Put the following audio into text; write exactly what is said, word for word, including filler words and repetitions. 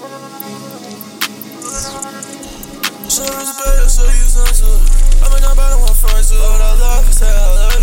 So respect, so you sound so. I'm in a bottom one first, so what I love, say I love